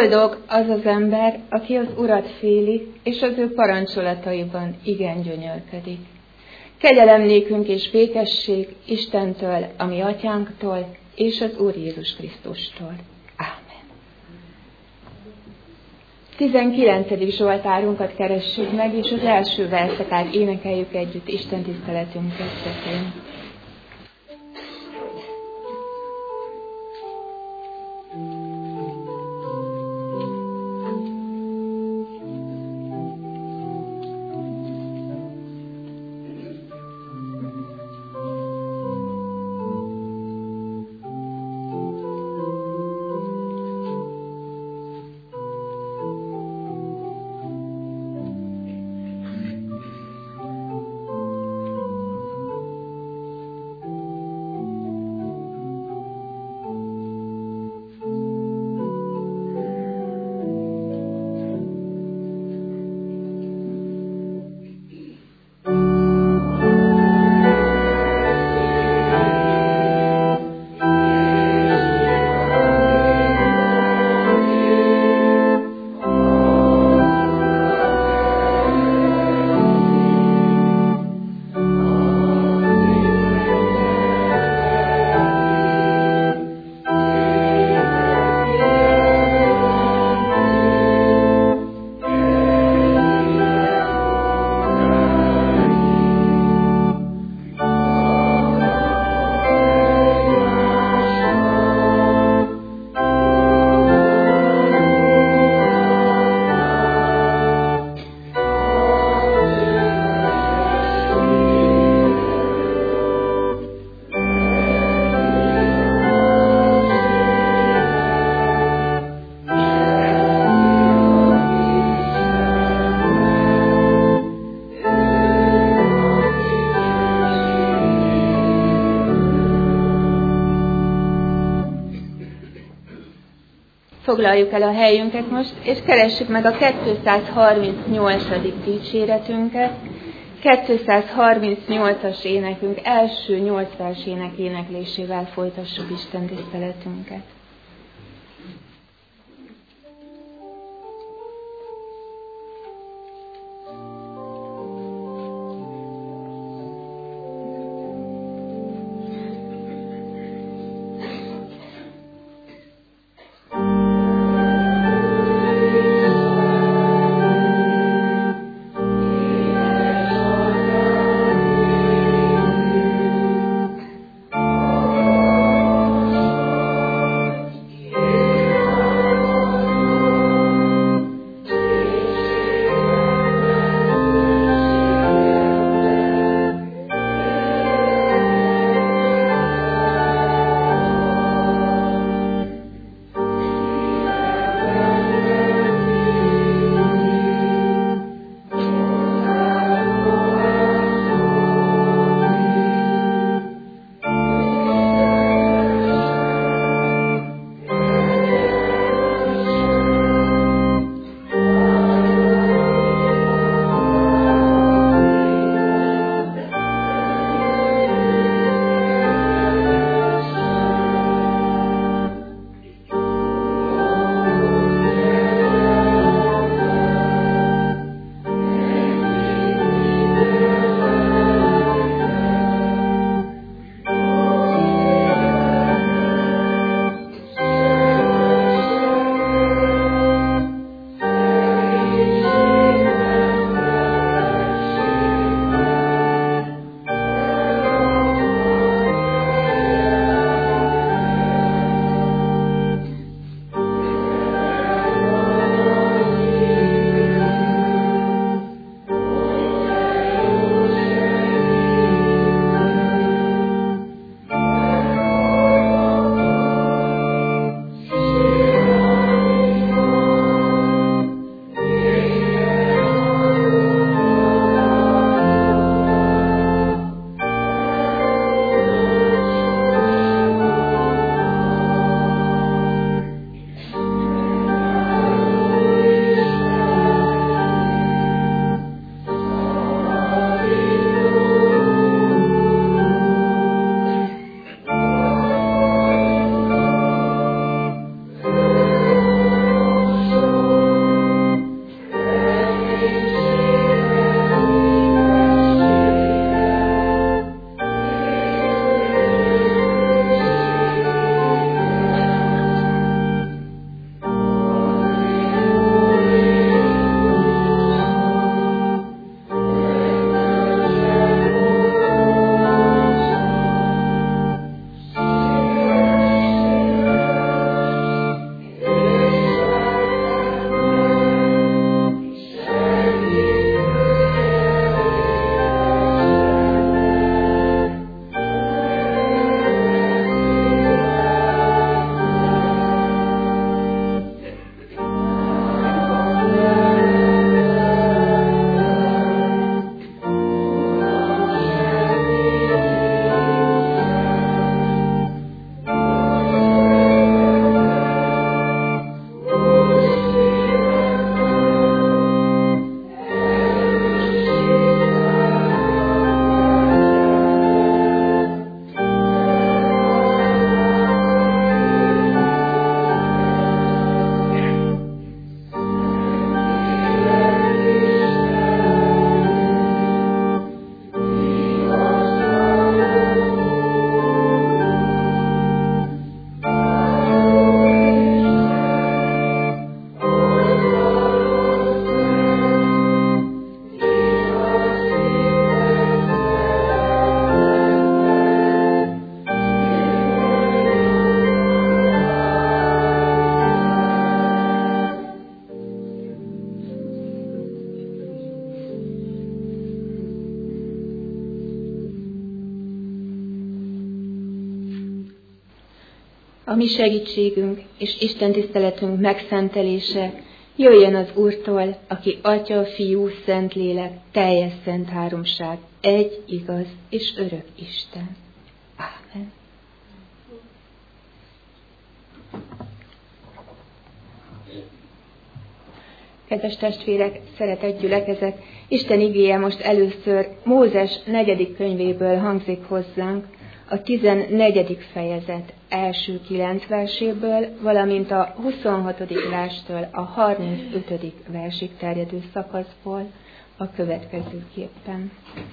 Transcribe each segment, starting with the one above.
Boldog az az ember, aki az Urat féli, és az ő parancsolataiban igen gyönyörködik. Kegyelem nékünk és békesség Istentől, a mi atyánktól, és az Úr Jézus Krisztustól. Ámen. 19. Zsoltárunkat keressük meg, és az első verszakát énekeljük együtt Isten tiszteletünk kezdetén. Foglaljuk el a helyünket most, és keressük meg a 238. dicséretünket. 238-as énekünk első 8 versének éneklésével folytassuk Isten tiszteletünket. A mi segítségünk és Isten tiszteletünk megszentelése jöjjön az Úrtól, aki Atya, Fiú, Szentlélek, teljes szent háromság, egy igaz és örök Isten. Ámen. Kedves testvérek, szeretett gyülekezet, Isten igéje most először Mózes 4. könyvéből hangzik hozzánk, a 14. fejezet első 9 verséből, valamint a 26. verstől a 35. versig terjedő szakaszból a következőképpen.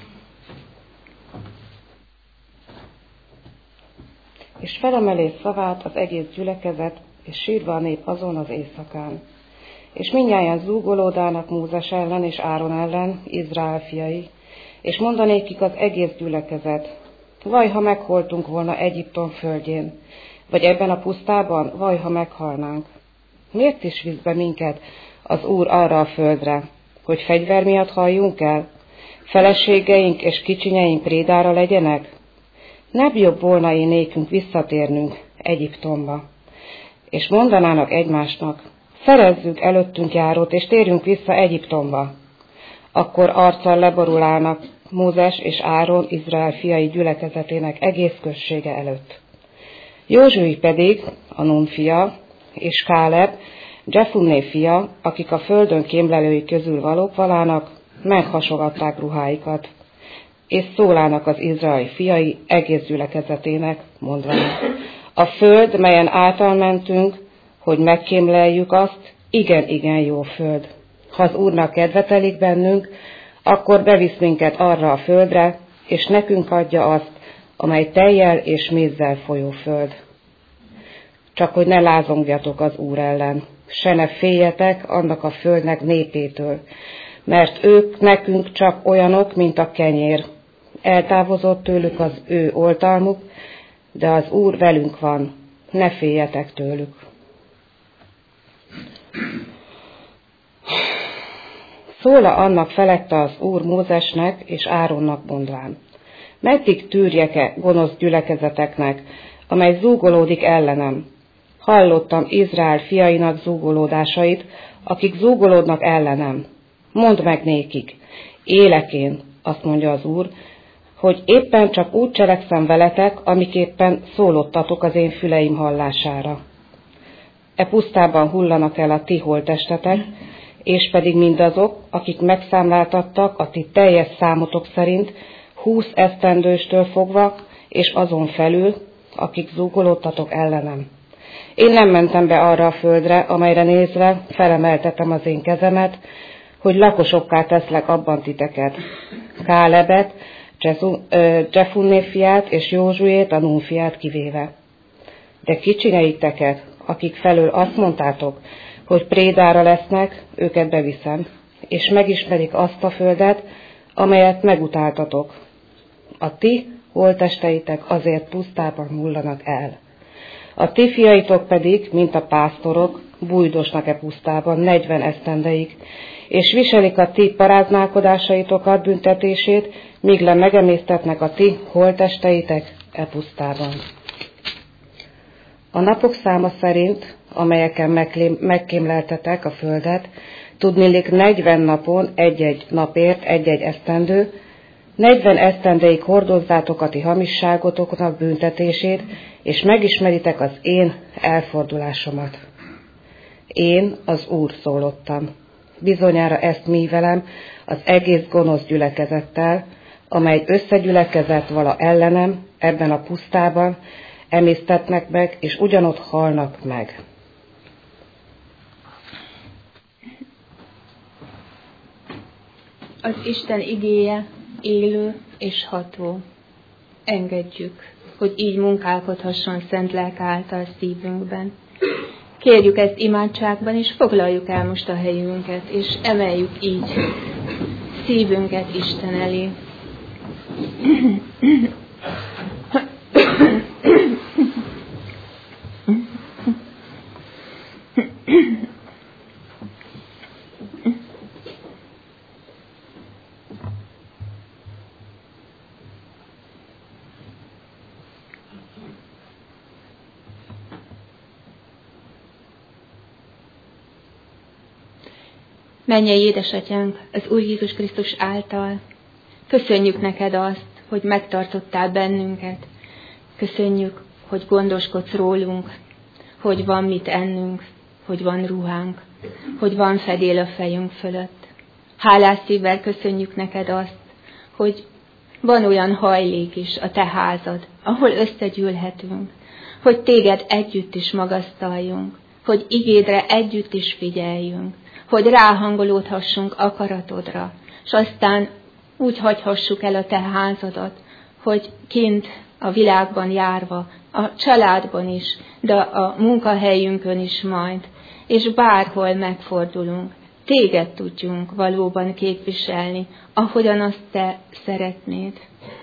És felemeli szavát az egész gyülekezet, és sírva a nép azon az éjszakán. És mindnyájan zúgolódának Mózes ellen és Áron ellen, Izrael fiai, és mondanékik az egész gyülekezet: vaj, ha megholtunk volna Egyiptom földjén, vagy ebben a pusztában, vaj, ha meghalnánk. Miért is visz be minket az Úr arra a földre, hogy fegyver miatt halljunk el? Feleségeink és kicsinyeink prédára legyenek? Nem jobb volna nékünk visszatérnünk Egyiptomba, és mondanának egymásnak: szerezzük előttünk járót, és térjünk vissza Egyiptomba. Akkor arccal leborulának Mózes és Áron, Izrael fiai gyülekezetének egész községe előtt. Józsui pedig, a Nun fia, és Káleb, Jefunné fia, akik a földön kémlelői közül valók valának, meghasogatták ruháikat, és szólának az izraeli fiai egész gyülekezetének, mondván: a föld, melyen általmentünk, hogy megkémleljük azt, igen jó föld. Ha az Úrnak kedve telik bennünk, akkor bevisz minket arra a földre, és nekünk adja azt, amely tejjel és mézzel folyó föld. Csak hogy ne lázongjatok az Úr ellen, se ne féljetek annak a földnek népétől, mert ők nekünk csak olyanok, mint a kenyér. Eltávozott tőlük az ő oltalmuk, de az Úr velünk van, ne féljetek tőlük. Szóla annak felette az Úr Mózesnek és Áronnak mondván: meddig tűrjek-e gonosz gyülekezeteknek, amely zúgolódik ellenem? Hallottam Izrael fiainak zúgolódásait, akik zúgolódnak ellenem. Mondd meg nékik: élek én, azt mondja az Úr, hogy éppen csak úgy cselekszem veletek, amiképpen szólottatok az én füleim hallására. E pusztában hullanak el a ti holttestetek, és pedig mindazok, akik megszámláltattak a ti teljes számotok szerint 20 esztendőstől fogva, és azon felül, akik zúgolódtatok ellenem. Én nem mentem be arra a földre, amelyre nézve felemeltetem az én kezemet, hogy lakosokká teszlek abban titeket. Kálebet, Jefunné fiát és Józsuét, a Nun fiát kivéve. De kicsineiteket, akik felől azt mondtátok, hogy prédára lesznek, őket beviszem, és megismerik azt a földet, amelyet megutáltatok. A ti holttesteitek azért pusztában hullanak el. A ti fiaitok pedig, mint a pásztorok, bújdosnak e pusztában 40 esztendeig, és viselik a ti paráználkodásaitokat büntetését, míg le megemésztetnek a ti holttesteitek e pusztában. A napok száma szerint, amelyeken megkémleltetek a földet, tudniillik 40 napon egy-egy napért egy-egy esztendő, 40 esztendeig hordozzátok a ti hamisságotoknak büntetését, és megismeritek az én elfordulásomat. Én az Úr szólottam. Bizonyára ezt mívelem az egész gonosz gyülekezettel, amely összegyülekezett vala ellenem ebben a pusztában, emésztetnek meg, és ugyanott halnak meg. Az Isten igéje élő és ható. Engedjük, hogy így munkálkodhasson szent lelke által szívünkben. Kérjük ezt imádságban, és foglaljuk el most a helyünket, és emeljük így szívünket Isten elé. Mennyei édesatyánk, az Úr Jézus Krisztus által köszönjük neked azt, hogy megtartottál bennünket. Köszönjük, hogy gondoskodsz rólunk, hogy van mit ennünk, hogy van ruhánk, hogy van fedél a fejünk fölött. Hálás szívvel köszönjük neked azt, hogy van olyan hajlék is a te házad, ahol összegyűlhetünk, hogy téged együtt is magasztaljunk, hogy igédre együtt is figyeljünk, hogy ráhangolódhassunk akaratodra, és aztán úgy hagyhassuk el a te házadat, hogy kint a világban járva, a családban is, de a munkahelyünkön is majd, és bárhol megfordulunk, téged tudjunk valóban képviselni, ahogyan azt te szeretnéd.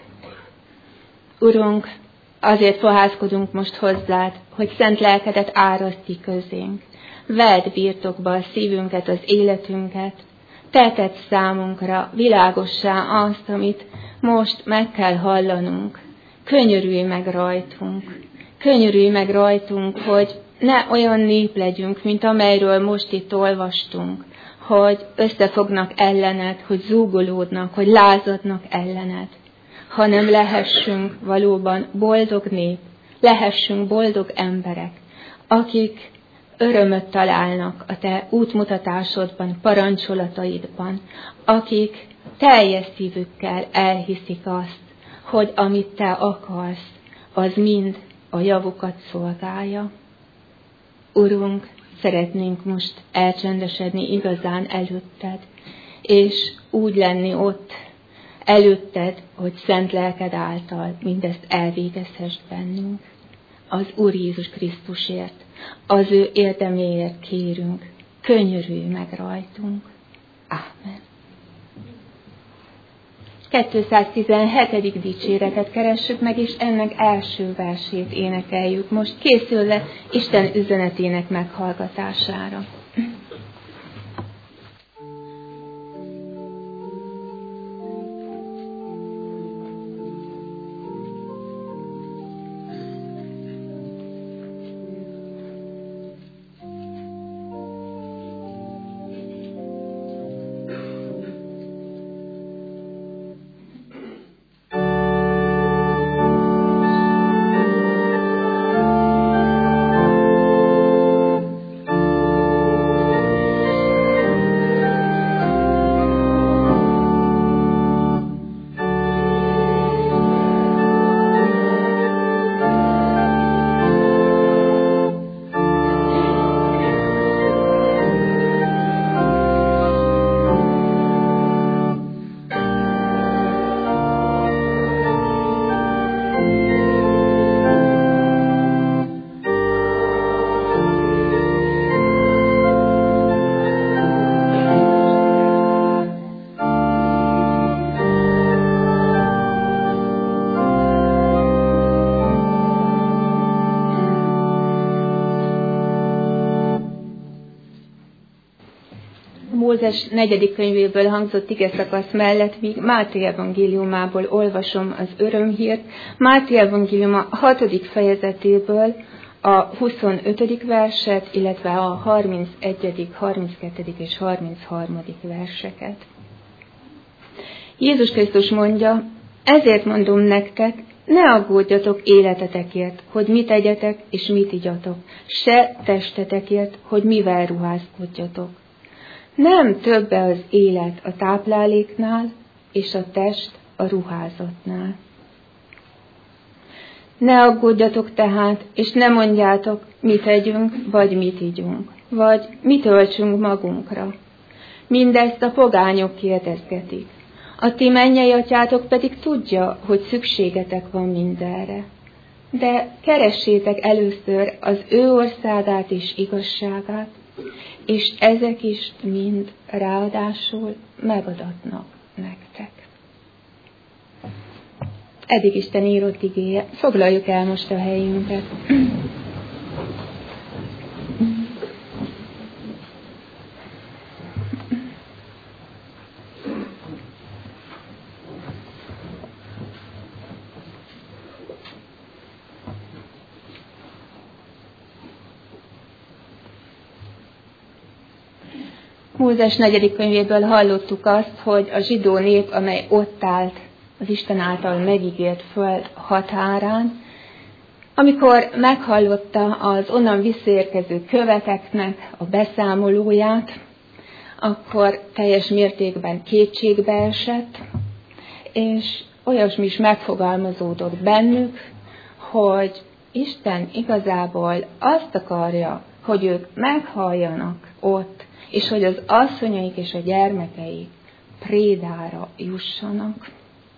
Urunk, azért fohászkodunk most hozzád, hogy szent lelkedet áraszt ki közénk. Vedd birtokba a szívünket, az életünket. Te tedd számunkra világossá azt, amit most meg kell hallanunk. Könyörülj meg rajtunk. Könyörülj meg rajtunk, hogy ne olyan nép legyünk, mint amelyről most itt olvastunk, hogy összefognak ellened, hogy zúgolódnak, hogy lázadnak ellened, hanem lehessünk valóban boldog nép, lehessünk boldog emberek, akik örömöt találnak a te útmutatásodban, parancsolataidban, akik teljes szívükkel elhiszik azt, hogy amit te akarsz, az mind a javukat szolgálja. Urunk, szeretnénk most elcsendesedni igazán előtted, és úgy lenni ott előtted, hogy szent lelked által mindezt elvégezhess bennünk. Az Úr Jézus Krisztusért, az ő érdeméért kérünk, könyörülj meg rajtunk. Ámen. 217. dicséretet keressük meg, és ennek első versét énekeljük most, készülve Isten üzenetének meghallgatására. Mózes 4. könyvéből hangzott igeszakasz mellett még Máté evangéliumából olvasom az örömhírt. Máté evangéliuma 6. fejezetéből a 25. verset, illetve a 31., 32. és 33. verseket. Jézus Krisztus mondja, ezért mondom nektek, ne aggódjatok életetekért, hogy mit egyetek és mit igyatok, se testetekért, hogy mivel ruházkodjatok. Nem többe az élet a tápláléknál, és a test a ruházatnál. Ne aggódjatok tehát, és ne mondjátok, mit együnk, vagy mit igyunk, vagy mit öltsünk magunkra. Mindezt a pogányok kérdezgetik. A ti mennyei atyátok pedig tudja, hogy szükségetek van mindenre. De keressétek először az ő országát és igazságát, és ezek is mind ráadásul megadatnak nektek. Eddig Isten írott igéje. Foglaljuk el most a helyünket. Mózes 4. könyvéből hallottuk azt, hogy a zsidó nép, amely ott állt az Isten által megígért föld határán, amikor meghallotta az onnan visszaérkező követeknek a beszámolóját, akkor teljes mértékben kétségbe esett, és olyasmi is megfogalmazódott bennük, hogy Isten igazából azt akarja, hogy ők meghalljanak ott, és hogy az asszonyaik és a gyermekeik prédára jussanak.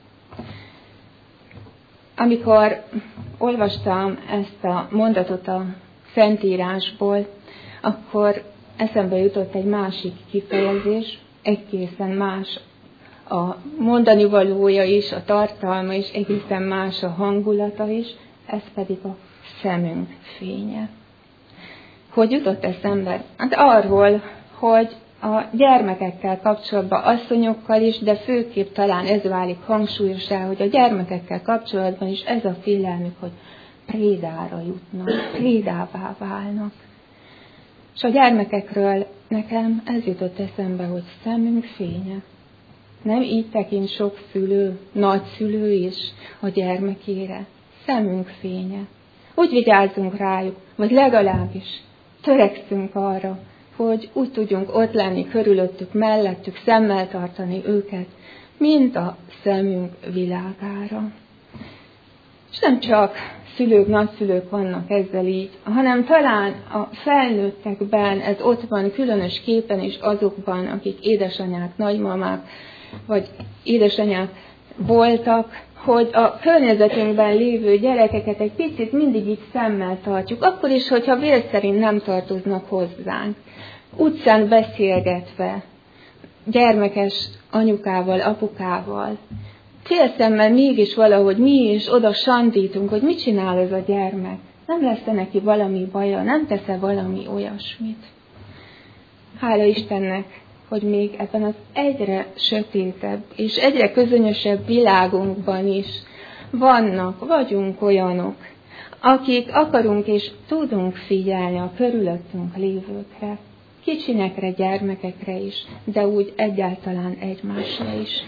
Amikor olvastam ezt a mondatot a Szentírásból, akkor eszembe jutott egy másik kifejezés, egészen más a mondani valója is, a tartalma is, egészen más a hangulata is, ez pedig a szemünk fénye. Hogy jutott eszembe? Hát arról, hogy a gyermekekkel kapcsolatban, asszonyokkal is, de főképp talán ez válik hangsúlyosá, hogy a gyermekekkel kapcsolatban is ez a félelmük, hogy prédára jutnak, prédává válnak. És a gyermekekről nekem ez jutott eszembe, hogy szemünk fénye. Nem így tekint sok szülő, nagyszülő is a gyermekére. Szemünk fénye. Úgy vigyázzunk rájuk, vagy legalábbis törekszünk arra, hogy úgy tudjunk ott lenni körülöttük, mellettük, szemmel tartani őket, mint a szemünk világára. És nem csak szülők, nagyszülők vannak ezzel így, hanem talán a felnőttekben ez ott van különösképpen is azokban, akik édesanyák, nagymamák, vagy édesanyák voltak, hogy a környezetünkben lévő gyerekeket egy picit mindig így szemmel tartjuk, akkor is, hogyha vér szerint nem tartoznak hozzánk. Utcán beszélgetve, gyermekes anyukával, apukával, félszemmel mégis valahogy mi is oda sandítunk, hogy mit csinál ez a gyermek. Nem lesz-e neki valami baja, nem tesz-e valami olyasmit. Hála Istennek, hogy még ebben az egyre sötétebb és egyre közönösebb világunkban is vagyunk olyanok, akik akarunk és tudunk figyelni a körülöttünk lévőkre, kicsinekre, gyermekekre is, de úgy egyáltalán egymásra is.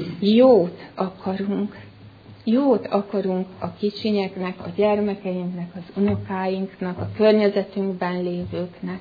Jót akarunk a kicsinyeknek, a gyermekeinknek, az unokáinknak, a környezetünkben lévőknek.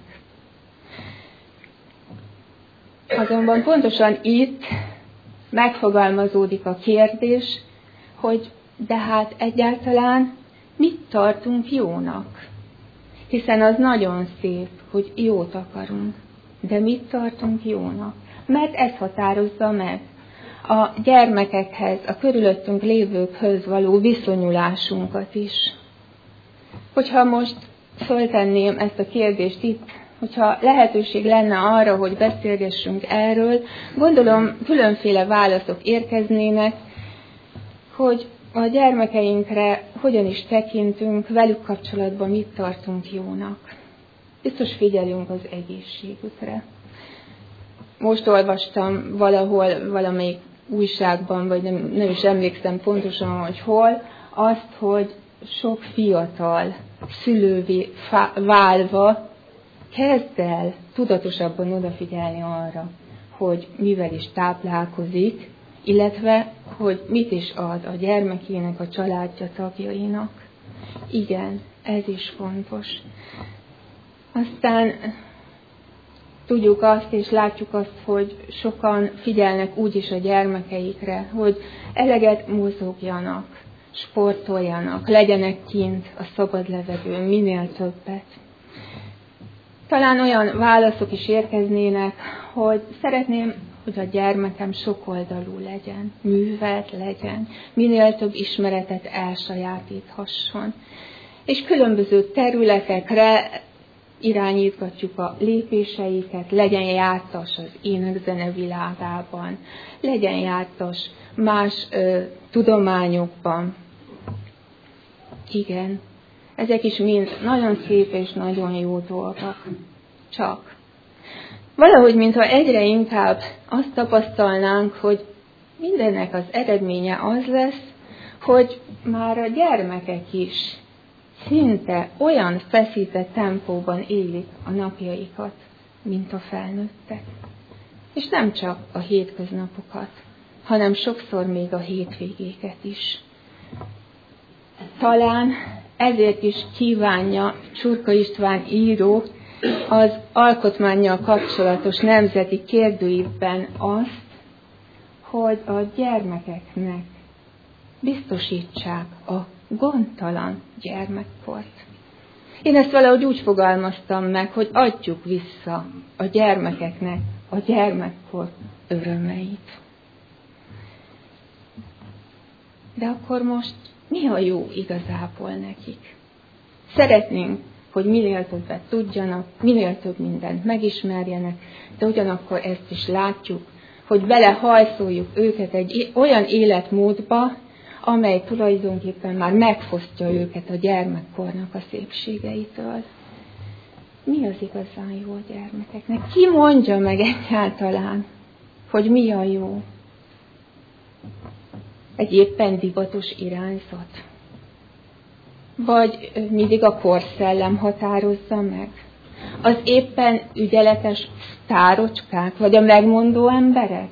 Azonban pontosan itt megfogalmazódik a kérdés, hogy de hát egyáltalán mit tartunk jónak? Hiszen az nagyon szép, hogy jót akarunk, de mit tartunk jónak? Mert ez határozza meg a gyermekekhez, a körülöttünk lévőkhöz való viszonyulásunkat is. Hogyha most föltenném ezt a kérdést itt, hogyha lehetőség lenne arra, hogy beszélgessünk erről, gondolom különféle válaszok érkeznének, hogy a gyermekeinkre hogyan is tekintünk, velük kapcsolatban mit tartunk jónak. Biztos figyelünk az egészségükre. Most olvastam valahol, valamelyik újságban, vagy nem is emlékszem pontosan, hogy hol, azt, hogy sok fiatal szülővé válva kezd el tudatosabban odafigyelni arra, hogy mivel is táplálkozik, illetve, hogy mit is ad a gyermekének, a családja tagjainak. Igen, ez is fontos. Aztán tudjuk azt, és látjuk azt, hogy sokan figyelnek úgy is a gyermekeikre, hogy eleget mozogjanak, sportoljanak, legyenek kint a szabad levegőn, minél többet. Talán olyan válaszok is érkeznének, hogy szeretném, hogy a gyermekem sokoldalú legyen, művelt legyen, minél több ismeretet elsajátíthasson. És különböző területekre irányítgatjuk a lépéseiket, legyen jártas az énekzene világában, legyen jártas más tudományokban. Igen, ezek is mind nagyon szép és nagyon jó dolgok. Csak valahogy, mintha egyre inkább azt tapasztalnánk, hogy mindennek az eredménye az lesz, hogy már a gyermekek is szinte olyan feszített tempóban élik a napjaikat, mint a felnőttek. És nem csak a hétköznapokat, hanem sokszor még a hétvégéket is. Talán ezért is kívánja Csurka István író az alkotmánnyal kapcsolatos nemzeti kérdőívben azt, hogy a gyermekeknek biztosítsák a gondtalan gyermekkort. Én ezt valahogy úgy fogalmaztam meg, hogy adjuk vissza a gyermekeknek a gyermekkor örömeit. De akkor most mi a jó igazából nekik? Szeretnénk, hogy minél többet tudjanak, minél több mindent megismerjenek, de ugyanakkor ezt is látjuk, hogy belehajszoljuk őket egy olyan életmódba, amely tulajdonképpen már megfosztja őket a gyermekkornak a szépségeitől. Mi az igazán jó a gyermekeknek? Ki mondja meg egyáltalán, hogy mi a jó? Egy éppen divatos irányzat? Vagy mindig a korszellem határozza meg? Az éppen ügyeletes sztárocskák, vagy a megmondó emberek?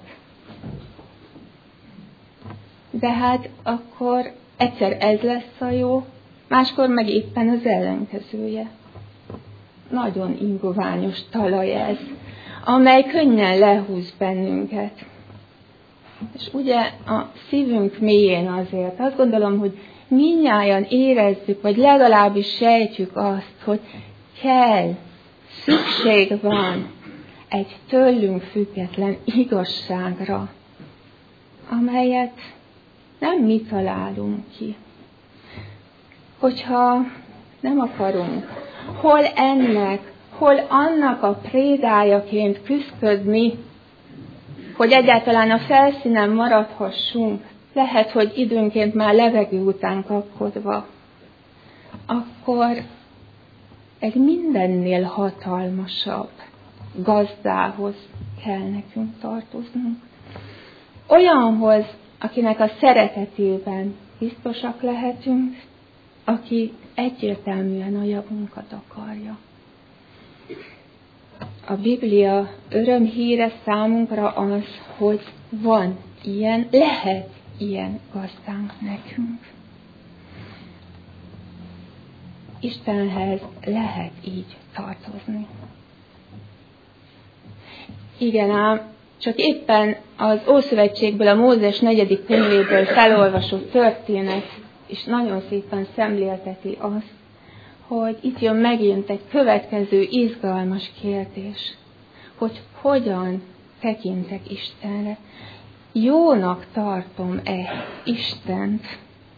De hát akkor egyszer ez lesz a jó, máskor meg éppen az ellenkezője. Nagyon ingoványos talaj ez, amely könnyen lehúz bennünket. És ugye a szívünk mélyén azért azt gondolom, hogy mindnyájan érezzük, vagy legalábbis sejtjük azt, hogy kell, szükség van egy tőlünk független igazságra, amelyet nem mi találunk ki. Hogyha nem akarunk hol ennek, hol annak a prédájaként küszködni, hogy egyáltalán a felszínen maradhassunk, lehet, hogy időnként már levegő után kapkodva, akkor egy mindennél hatalmasabb gazdához kell nekünk tartoznunk. Olyanhoz, akinek a szeretetében biztosak lehetünk, aki egyértelműen a javunkat akarja. A Biblia örömhíre számunkra az, hogy van ilyen, lehet ilyen gazdánk nekünk. Istenhez lehet így tartozni. Igen ám, csak éppen az Ószövetségből, a Mózes 4. könyvéből felolvasott történet és nagyon szépen szemlélteti azt, hogy itt jön megint egy következő izgalmas kérdés, hogy hogyan tekintek Istenre. Jónak tartom-e Istent?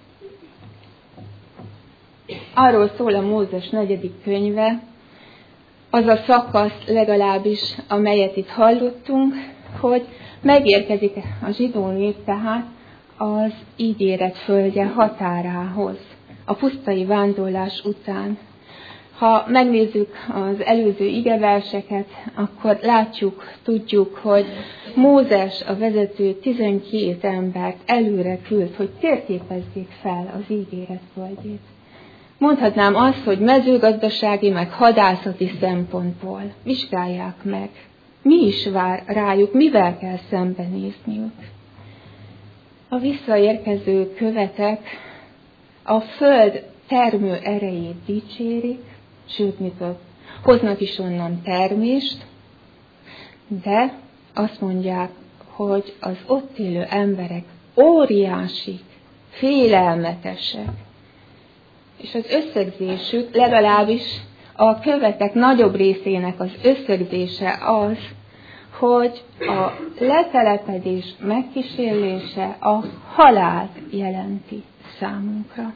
Arról szól a Mózes 4. könyve, az a szakasz legalábbis, amelyet itt hallottunk, hogy megérkezik a zsidó nép tehát az ígéret földje határához, a pusztai vándorlás után. Ha megnézzük az előző igeverseket, akkor látjuk, tudjuk, hogy Mózes a vezető 12 embert előre küld, hogy térképezzék fel az ígéret földjét. Mondhatnám azt, hogy mezőgazdasági, meg hadászati szempontból vizsgálják meg. Mi is vár rájuk, mivel kell szembenézniük. A visszaérkező követek a föld termő erejét dicsérik, sőt, mi több, hoznak is onnan termést, de azt mondják, hogy az ott élő emberek óriási, félelmetesek. És az összegzésük, legalábbis a követek nagyobb részének az összegzése az, hogy a letelepedés megkísérlése a halált jelenti számunkra.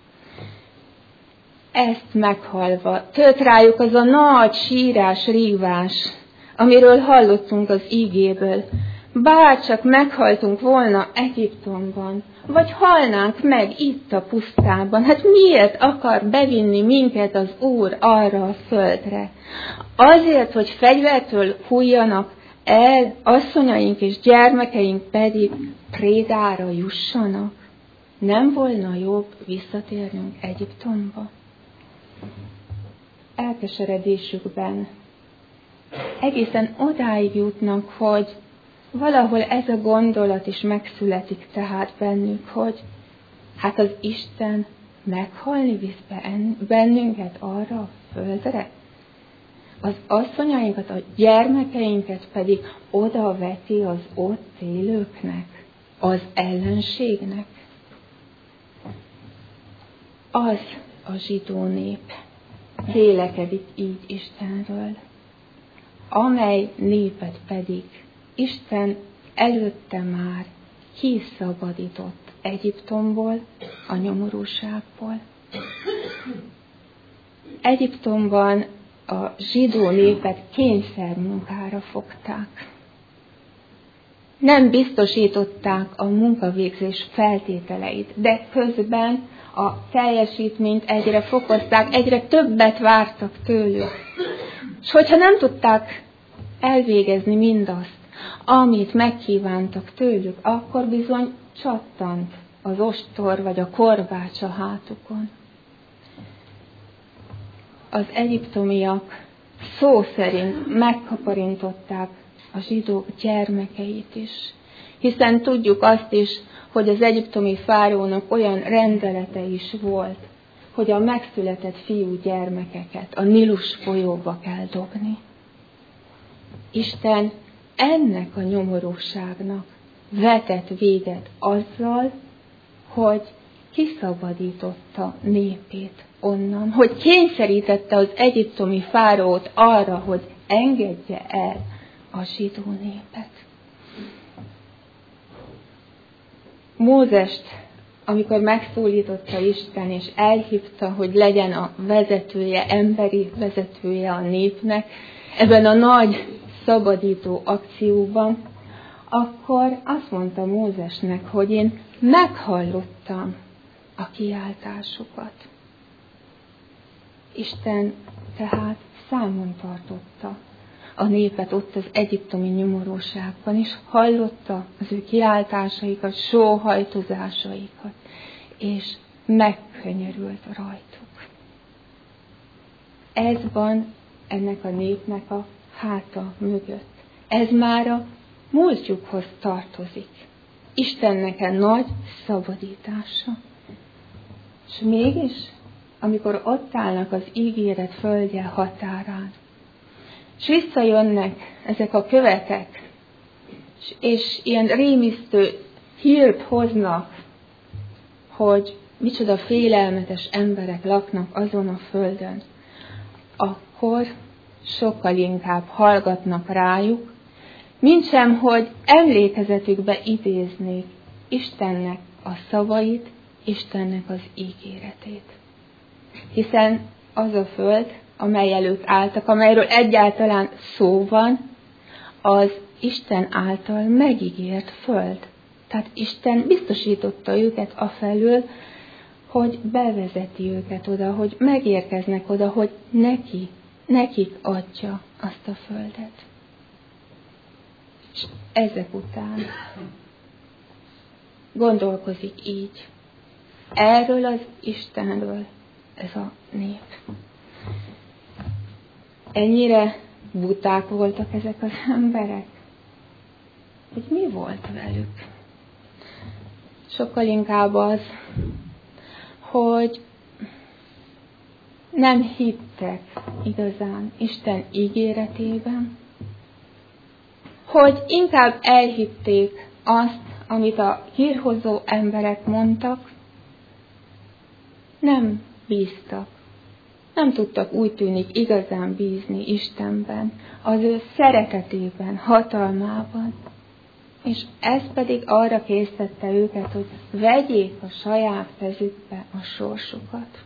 Ezt meghalva tört rájuk az a nagy sírás, rívás, amiről hallottunk az ígéből. Bárcsak meghaltunk volna Egyiptomban, vagy halnánk meg itt a pusztában, hát miért akar bevinni minket az Úr arra a földre? Azért, hogy fegyvertől hújjanak el, asszonyaink és gyermekeink pedig prédára jussanak? Nem volna jobb visszatérnünk Egyiptomba? Elkeseredésükben egészen odáig jutnak, hogy valahol ez a gondolat is megszületik tehát bennük, hogy hát az Isten meghalni visz bennünket arra a földre, az asszonyainkat, a gyermekeinket pedig oda veti az ott élőknek, az ellenségnek. Az a zsidó nép vélekedik így Istenről, amely népet pedig Isten előtte már kiszabadított Egyiptomból, a nyomorúságból. Egyiptomban a zsidó népet kényszermunkára fogták. Nem biztosították a munkavégzés feltételeit, de közben a teljesítményt egyre fokozták, egyre többet vártak tőlük. És hogyha nem tudták elvégezni mindazt, amit megkívántak tőlük, akkor bizony csattant az ostor vagy a korbács a hátukon. Az egyiptomiak szó szerint megkaparintották a zsidók gyermekeit is, hiszen tudjuk azt is, hogy az egyiptomi fáraónak olyan rendelete is volt, hogy a megszületett fiú gyermekeket a Nilus folyóba kell dobni. Isten ennek a nyomorúságnak vetett véget azzal, hogy kiszabadította népét onnan, hogy kényszerítette az egyiptomi fáraót arra, hogy engedje el a zsidó népet. Mózest, amikor megszólította Isten, és elhívta, hogy legyen a vezetője, emberi vezetője a népnek, ebben a nagy szabadító akcióban, akkor azt mondta Mózesnek, hogy én meghallottam a kiáltásukat. Isten tehát számon tartotta a népet ott az egyiptomi nyomorúságban, és hallotta az ő kiáltásaikat, sóhajtozásaikat, és megkönyörült rajtuk. Ez van ennek a népnek a háta mögött. Ez már a múltjukhoz tartozik. Istennek a nagy szabadítása. És mégis, amikor ott állnak az ígéret földje határán, és visszajönnek ezek a követek, és ilyen rémisztő hírt hoznak, hogy micsoda félelmetes emberek laknak azon a földön, akkor sokkal inkább hallgatnak rájuk, mintsem, hogy emlékezetükbe idéznék Istennek a szavait, Istennek az ígéretét. Hiszen az a föld, amely előtt álltak, amelyről egyáltalán szó van, az Isten által megígért föld. Tehát Isten biztosította őket afelől, hogy bevezeti őket oda, hogy megérkeznek oda, hogy nekik adja azt a földet. És ezek után gondolkozik így. Erről az Istenről ez a nép. Ennyire buták voltak ezek az emberek, hogy mi volt velük? Sokkal inkább az, hogy nem hittek igazán Isten ígéretében, hogy inkább elhitték azt, amit a hírhozó emberek mondtak, nem bíztak. Nem tudtak úgy tűnik igazán bízni Istenben, az ő szeretetében, hatalmában. És ez pedig arra késztette őket, hogy vegyék a saját kezükbe a sorsukat.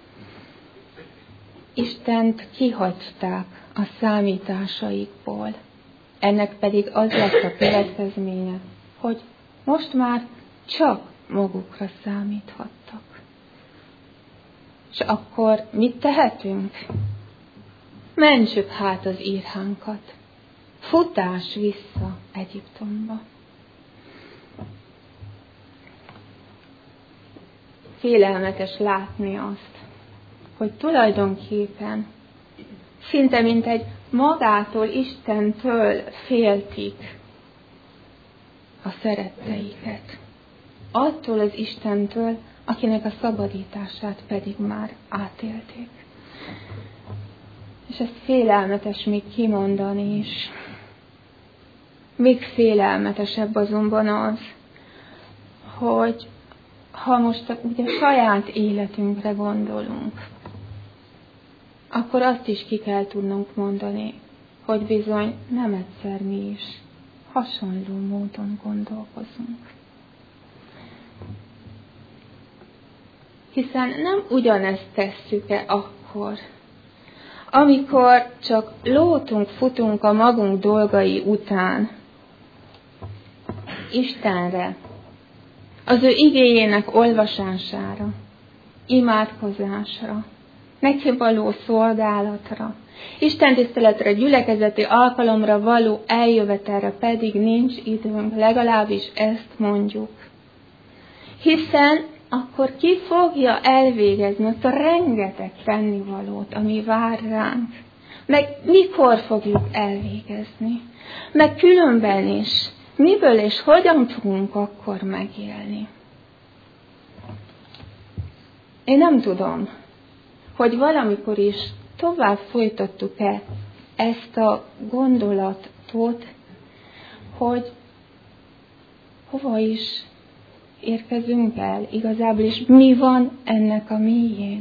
Istent kihagyták a számításaikból. Ennek pedig az lett a következménye, hogy most már csak magukra számíthattak. És akkor mit tehetünk? Mentsük hát az írhánkat. Futás vissza Egyiptomba. Félelmetes látni azt, hogy tulajdonképpen szinte mint egy magától, Istentől féltik a szeretteiket. Attól az Istentől, akinek a szabadítását pedig már átélték. És ez félelmetes még kimondani is. Még félelmetesebb azonban az, hogy ha most ugye saját életünkre gondolunk, akkor azt is ki kell tudnunk mondani, hogy bizony nem egyszer mi is hasonló módon gondolkozunk. Hiszen nem ugyanezt tesszük-e akkor, amikor csak lótunk, futunk a magunk dolgai után Istenre, az ő igéjének olvasására, imádkozásra, neki való szolgálatra, istentiszteletre, gyülekezeti alkalomra való eljövetelre pedig nincs időnk, legalábbis ezt mondjuk. Hiszen akkor ki fogja elvégezni azt a rengeteg tennivalót, ami vár ránk? Meg mikor fogjuk elvégezni? Meg különben is, miből és hogyan fogunk akkor megélni? Én nem tudom, hogy valamikor is tovább folytattuk-e ezt a gondolatot, hogy hova is érkezünk el igazából, és mi van ennek a mélyén.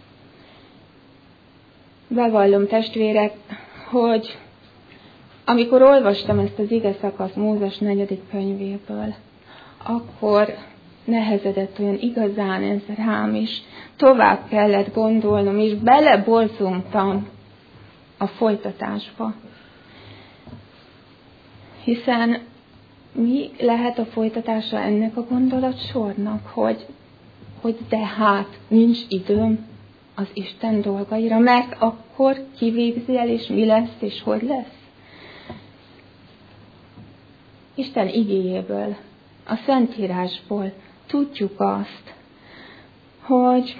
Bevallom, testvérek, hogy amikor olvastam ezt az ige szakaszt Mózes 4. könyvéből, akkor nehezedett olyan igazán ez rám is. Tovább kellett gondolnom, és beleborzongtam a folytatásba. Hiszen mi lehet a folytatása ennek a gondolatsornak, hogy de hát nincs időm az Isten dolgaira, mert akkor kivégzi el, és mi lesz, és hogy lesz? Isten igéjéből, a Szentírásból tudjuk azt, hogy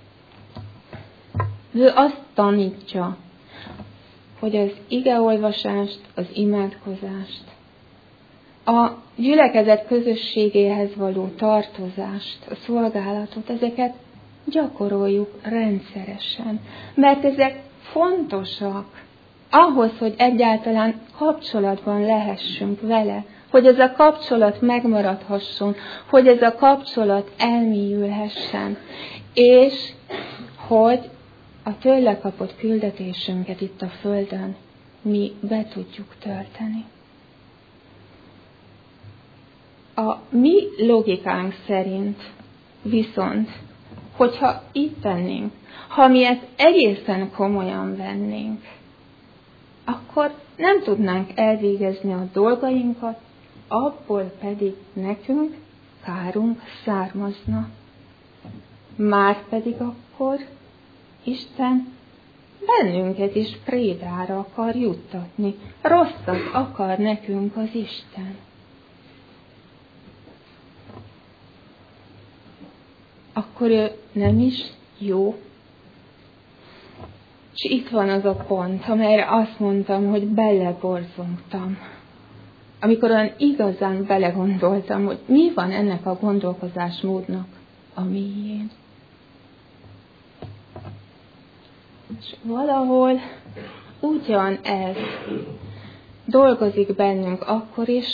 ő azt tanítja, hogy az igeolvasást, az imádkozást, a gyülekezet közösségéhez való tartozást, a szolgálatot, ezeket gyakoroljuk rendszeresen. Mert ezek fontosak ahhoz, hogy egyáltalán kapcsolatban lehessünk vele, hogy ez a kapcsolat megmaradhasson, hogy ez a kapcsolat elmélyülhessen, és hogy a tőle kapott küldetésünket itt a földön mi be tudjuk tölteni. A mi logikánk szerint viszont, hogyha így tennénk, ha mi ezt egészen komolyan vennénk, akkor nem tudnánk elvégezni a dolgainkat, abból pedig nekünk kárunk származna. Márpedig akkor Isten bennünket is prédára akar juttatni. Rosszat akar nekünk az Isten. Akkor ő nem is jó. És itt van az a pont, amelyre azt mondtam, hogy beleborzongtam. Amikor olyan igazán belegondoltam, hogy mi van ennek a gondolkozásmódnak a mélyén. És valahol ugyanez dolgozik bennünk akkor is,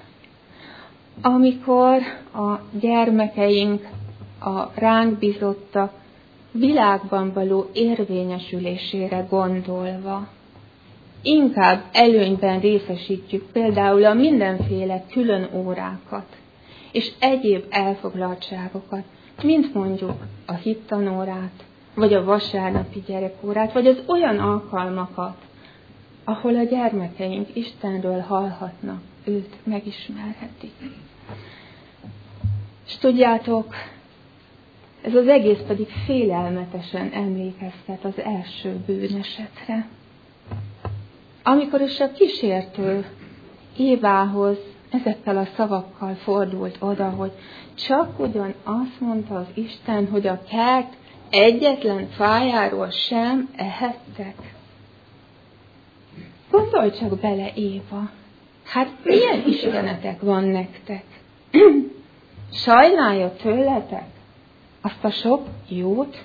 amikor a gyermekeink a ránk bízotta világban való érvényesülésére gondolva. Inkább előnyben részesítjük például a mindenféle külön órákat és egyéb elfoglaltságokat, mint mondjuk a hittanórát, vagy a vasárnapi gyerekórát, vagy az olyan alkalmakat, ahol a gyermekeink Istenről hallhatnak, őt megismerhetik. És tudjátok, ez az egész pedig félelmetesen emlékeztet az első bűnesetre. Amikor is a kísértő Évához ezekkel a szavakkal fordult oda, hogy csak ugyan azt mondta az Isten, hogy a kert egyetlen fájáról sem ehettek. Gondolj csak bele, Éva, hát milyen istenetek van nektek? Sajnálja tőletek azt a sok jót?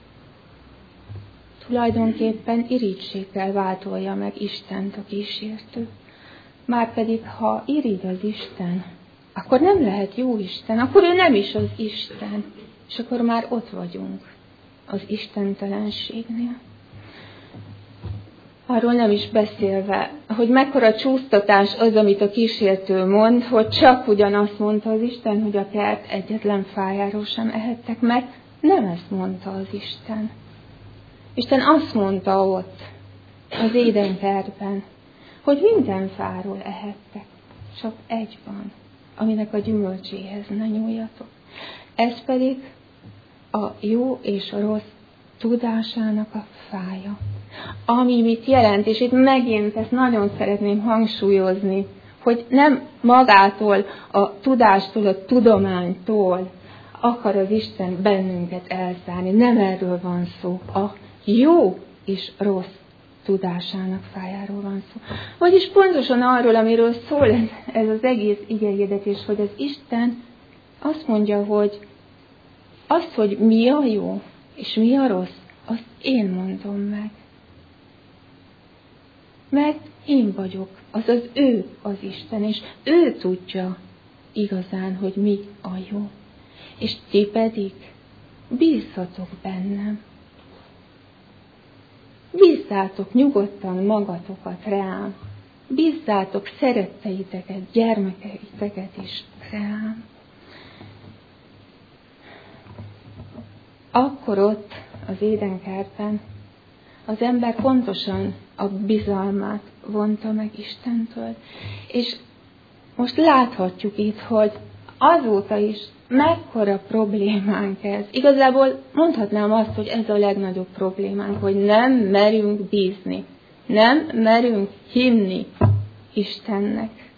Tulajdonképpen irítséggel vádolja meg Istent a kísértő. Márpedig, ha irigy az Isten, akkor nem lehet jó Isten, akkor ő nem is az Isten. És akkor már ott vagyunk az istentelenségnél. Arról nem is beszélve, hogy mekkora csúsztatás az, amit a kísértő mond, hogy csak ugyanazt mondta az Isten, hogy a kert egyetlen fájáról sem ehettek, mert nem ezt mondta az Isten. Isten azt mondta ott, az Édenkertben, hogy minden fáról ehettek, csak egy van, aminek a gyümölcséhez ne nyúljatok. Ez pedig a jó és a rossz tudásának a fája. Ami mit jelent, és itt megint ezt nagyon szeretném hangsúlyozni, hogy nem magától, a tudástól, a tudománytól akar az Isten bennünket elzárni. Nem erről van szó. A jó és rossz tudásának fájáról van szó. Vagyis pontosan arról, amiről szól ez az egész igehirdetés, hogy az Isten azt mondja, hogy azt, hogy mi a jó és mi a rossz, azt én mondom meg. Mert én vagyok, azaz ő az Isten, és ő tudja igazán, hogy mi a jó. És ti pedig bízzatok bennem. Bízzátok nyugodtan magatokat rám. Bízzátok szeretteiteket, gyermekeiteket is rám. Akkor ott az Édenkertben az ember pontosan a bizalmát vonta meg Istentől. És most láthatjuk itt, hogy azóta is mekkora problémánk ez. Igazából mondhatnám azt, hogy ez a legnagyobb problémánk, hogy nem merünk bízni. Nem merünk hinni Istennek.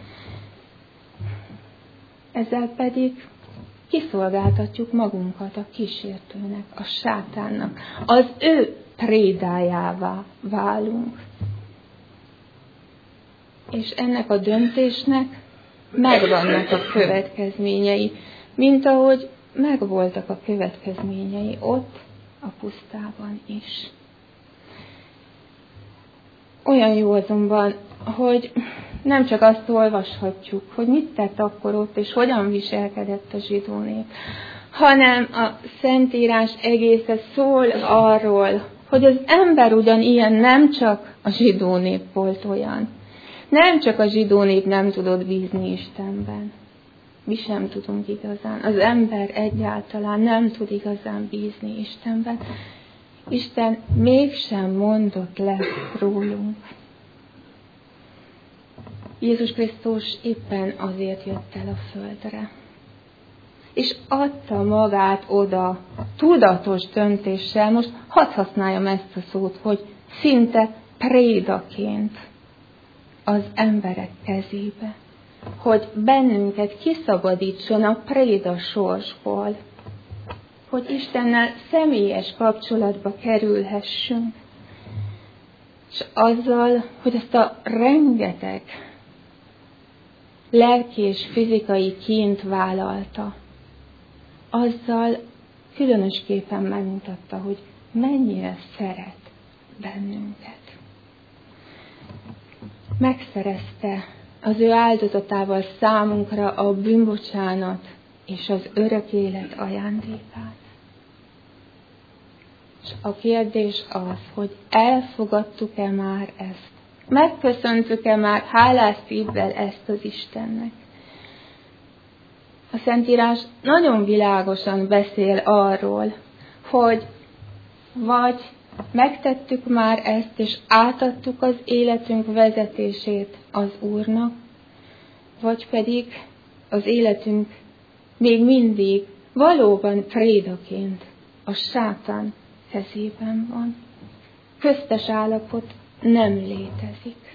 Ezzel pedig kiszolgáltatjuk magunkat a kísértőnek, a sátánnak. Az ő prédájává válunk. És ennek a döntésnek megvannak a következményei, mint ahogy megvoltak a következményei ott a pusztában is. Olyan jó azonban, hogy nem csak azt olvashatjuk, hogy mit tett akkor ott, és hogyan viselkedett a zsidó nép, hanem a Szentírás egésze szól arról, hogy az ember ugyanilyen, nem csak a zsidó nép volt olyan. Nem csak a zsidó nép nem tudott bízni Istenben. Mi sem tudunk igazán. Az ember egyáltalán nem tud igazán bízni Istenben. Isten mégsem mondott le rólunk. Jézus Krisztus éppen azért jött el a földre. És adta magát oda tudatos döntéssel, most hadd használjam ezt a szót, hogy szinte prédaként az emberek kezébe, hogy bennünket kiszabadítson a préda sorsból, hogy Istennel személyes kapcsolatba kerülhessünk, és azzal, hogy ezt a rengeteg lelki és fizikai kínt vállalta, azzal különösképpen megmutatta, hogy mennyire szeret bennünket. Megszerezte az ő áldozatával számunkra a bűnbocsánat és az örök élet ajándékát. És a kérdés az, hogy elfogadtuk-e már ezt? Megköszöntük-e már hálás szívvel ezt az Istennek? A Szentírás nagyon világosan beszél arról, hogy vagy megtettük már ezt, és átadtuk az életünk vezetését az Úrnak, vagy pedig az életünk még mindig valóban prédaként a sátán kezében van. Köztes állapot nem létezik.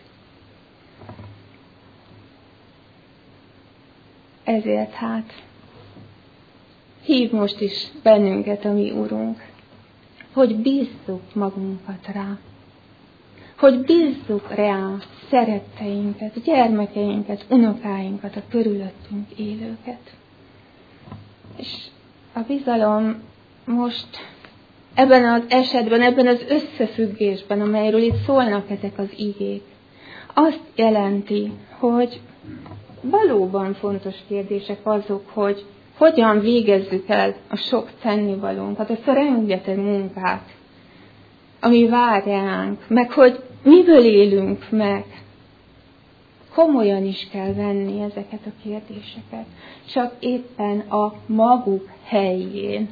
Ezért hát hív most is bennünket a mi Urunk, hogy bízzuk magunkat rá, hogy bízzuk rá szeretteinket, gyermekeinket, unokáinkat, a körülöttünk élőket. És a bizalom most ebben az esetben, ebben az összefüggésben, amelyről itt szólnak ezek az igék, azt jelenti, hogy valóban fontos kérdések azok, hogy hogyan végezzük el a sok tennivalónkat, azt a rengeteg munkát, ami vár ránk, meg hogy miből élünk meg. Komolyan is kell venni ezeket a kérdéseket, csak éppen a maguk helyén.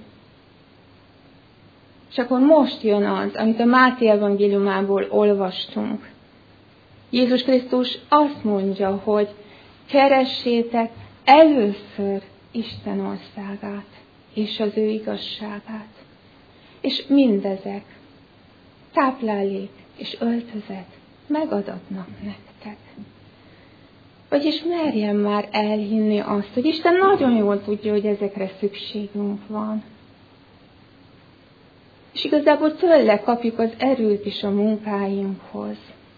És akkor most jön az, amit a Máté evangéliumából olvastunk. Jézus Krisztus azt mondja, hogy keressétek először Isten országát és az ő igazságát. És mindezek, táplálék és öltözet megadatnak nektek. Vagyis merjem már elhinni azt, hogy Isten nagyon jól tudja, hogy ezekre szükségünk van. És igazából tőle kapjuk az erőt is a munkáinkhoz.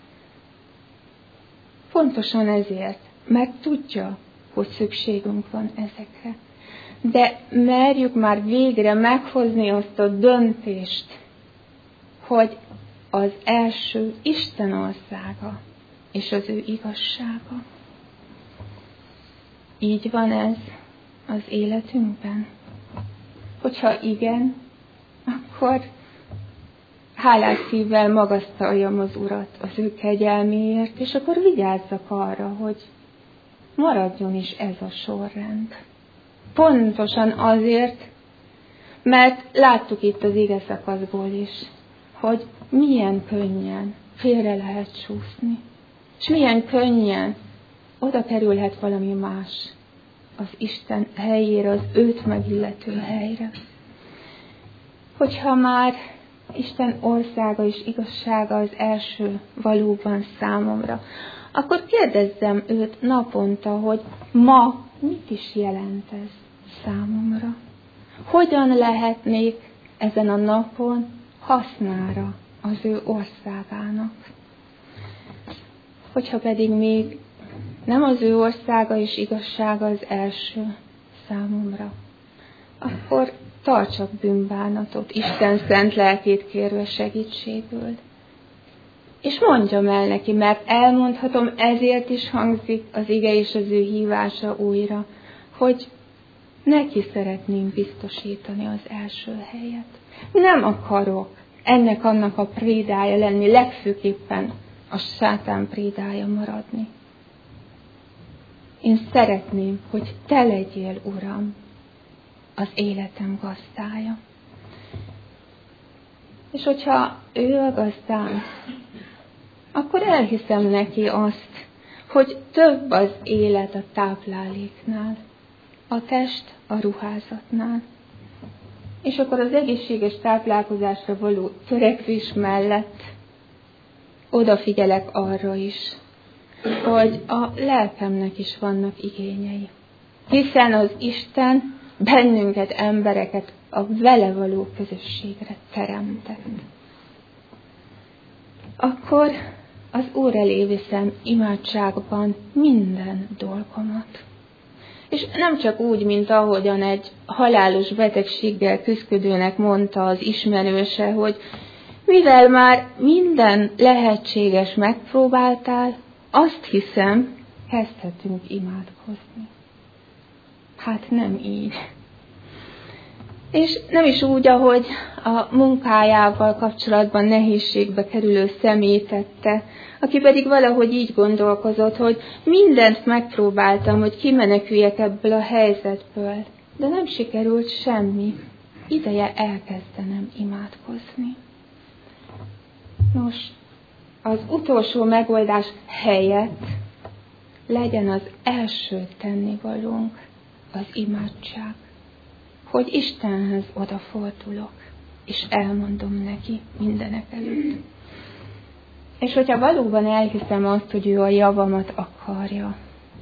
Pontosan ezért, mert tudja, hogy szükségünk van ezekre. De merjük már végre meghozni azt a döntést, hogy az első Isten országa és az ő igazsága. Így van ez az életünkben? Hogyha igen, akkor hálás szívvel magasztaljam az Urat az ő kegyelméért, és akkor vigyázzak arra, hogy maradjon is ez a sorrend. Pontosan azért, mert láttuk itt az ige szakaszból is, hogy milyen könnyen félre lehet csúszni, és milyen könnyen oda kerülhet valami más az Isten helyére, az őt megillető helyre. Hogyha már Isten országa és igazsága az első valóban számomra, akkor kérdezzem őt naponta, hogy ma mit is jelent ez számomra. Hogyan lehetnék ezen a napon hasznára az ő országának. Hogyha pedig még nem az ő országa és igazsága az első számomra, akkor tartsak bűnbánatot, Isten szent lelkét kérve segítségül. És mondjam el neki, mert elmondhatom, ezért is hangzik az ige és az ő hívása újra, hogy neki szeretném biztosítani az első helyet. Nem akarok ennek-annak a prédája lenni, legfőképpen a sátán prédája maradni. Én szeretném, hogy te legyél, Uram, az életem gazdája. És hogyha ő a gazdám, akkor elhiszem neki azt, hogy több az élet a tápláléknál, a test a ruházatnál. És akkor az egészséges táplálkozásra való törekvés mellett odafigyelek arra is, hogy a lelkemnek is vannak igényei. Hiszen az Isten bennünket, embereket a vele való közösségre teremtett. Akkor az Úr elé viszem imádságban minden dolgomat. És nem csak úgy, mint ahogyan egy halálos betegséggel küszködőnek mondta az ismerőse, hogy mivel már minden lehetséges megpróbáltál, azt hiszem, kezdhetünk imádkozni. Hát nem így. És nem is úgy, ahogy a munkájával kapcsolatban nehézségbe kerülő személy tette, aki pedig valahogy így gondolkozott, hogy mindent megpróbáltam, hogy kimeneküljek ebből a helyzetből, de nem sikerült semmi. Ideje elkezdenem imádkozni. Nos, az utolsó megoldás helyett legyen az első tennivalónk az imádság, hogy Istenhez odafordulok, és elmondom neki mindenek előtt. És hogyha valóban elhiszem azt, hogy ő a javamat akarja,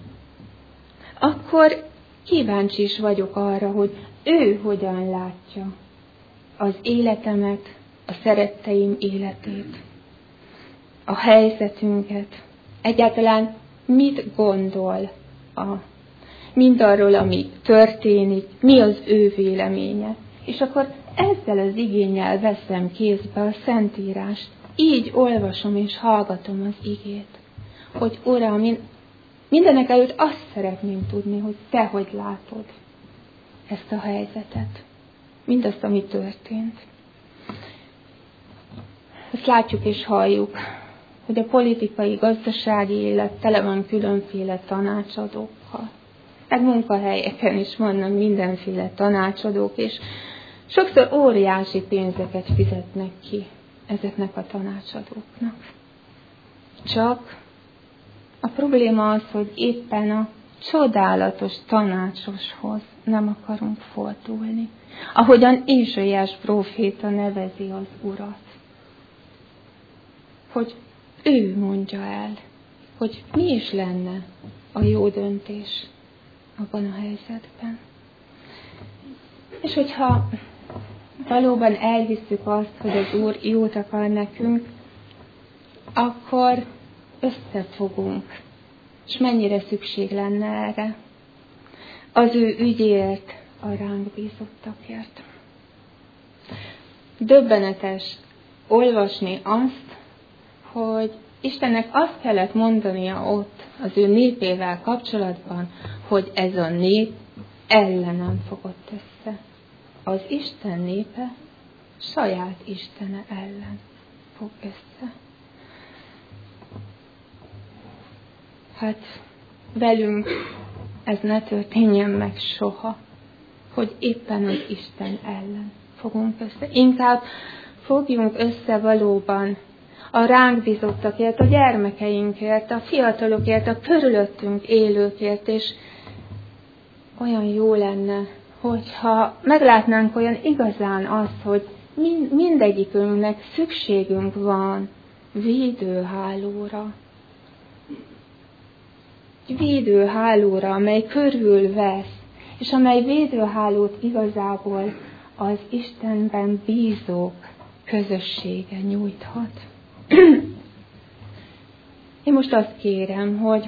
akkor kíváncsi is vagyok arra, hogy ő hogyan látja az életemet, a szeretteim életét. a helyzetünket, egyáltalán mit gondol mindarról, ami történik, mi az ő véleménye. És akkor ezzel az igénnyel veszem kézbe a Szentírást. Így olvasom és hallgatom az igét. Hogy Uram, én mindenek előtt azt szeretném tudni, hogy Te hogy látod ezt a helyzetet. Mindazt, ami történt. Ezt látjuk és halljuk, hogy a politikai, gazdasági élet tele van különféle tanácsadókkal. Meg munkahelyeken is vannak mindenféle tanácsadók, és sokszor óriási pénzeket fizetnek ki ezeknek a tanácsadóknak. Csak a probléma az, hogy éppen a csodálatos tanácsoshoz nem akarunk fordulni. Ahogyan Ézsaiás próféta nevezi az Urat. Hogy ő mondja el, hogy mi is lenne a jó döntés abban a helyzetben. És hogyha valóban elhisszük azt, hogy az Úr jót akar nekünk, akkor összefogunk. És mennyire szükség lenne erre? Az ő ügyért, a ránk bízottakért. Döbbenetes olvasni azt, hogy Istennek azt kellett mondania ott az ő népével kapcsolatban, hogy ez a nép ellenem fogott össze. Az Isten népe saját Istene ellen fog össze. Hát velünk ez ne történjen meg soha, hogy éppen az Isten ellen fogunk össze. Inkább fogjunk össze valóban a ránk bízottakért, a gyermekeinkért, a fiatalokért, a körülöttünk élőkért, és olyan jó lenne, hogyha meglátnánk olyan igazán azt, hogy mindegyikünknek szükségünk van védőhálóra. Védőhálóra, amely körülvesz, és amely védőhálót igazából az Istenben bízók közössége nyújthat. Én most azt kérem, hogy